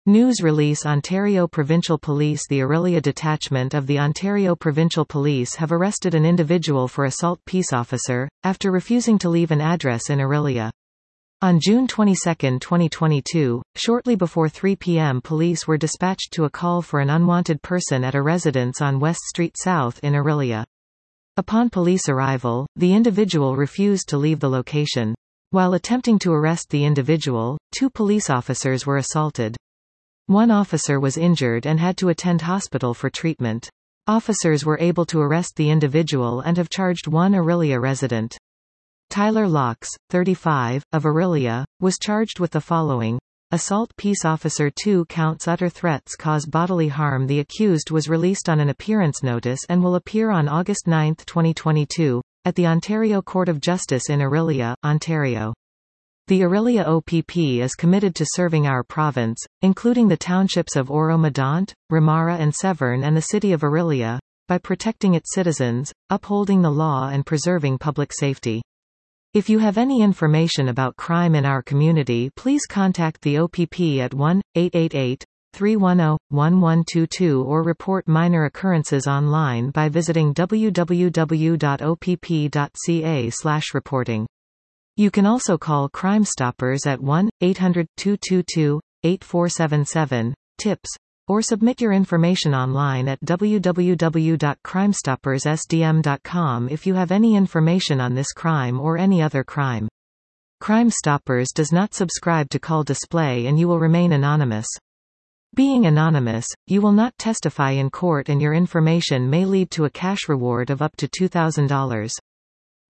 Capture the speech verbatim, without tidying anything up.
News release Ontario Provincial Police The Orillia Detachment of the Ontario Provincial Police have arrested an individual for assault peace officer, after refusing to leave an address in Orillia. On June twenty-second twenty twenty-two, shortly before three p m police were dispatched to a call for an unwanted person at a residence on West Street South in Orillia. Upon police arrival, the individual refused to leave the location. While attempting to arrest the individual, two police officers were assaulted. One officer was injured and had to attend hospital for treatment. Officers were able to arrest the individual and have charged one Orillia resident. Tyler Locks, thirty-five, of Orillia, was charged with the following: assault peace officer, two counts, utter threats cause bodily harm. The accused was released on an appearance notice and will appear on August ninth twenty twenty-two, at the Ontario Court of Justice in Orillia, Ontario. The Orillia O P P is committed to serving our province, including the townships of Oro-Medonte, Ramara and Severn and the city of Orillia, by protecting its citizens, upholding the law and preserving public safety. If you have any information about crime in our community, please contact the O P P at one eight eight eight, three one zero, one one two two or report minor occurrences online by visiting w w w dot o p p dot c a slash reporting. You can also call Crime Stoppers at one eight hundred, two two two, eight four seven seven, tips, or submit your information online at w w w dot crime stoppers s d m dot com if you have any information on this crime or any other crime. Crime Stoppers does not subscribe to Call Display and you will remain anonymous. Being anonymous, you will not testify in court and your information may lead to a cash reward of up to two thousand dollars.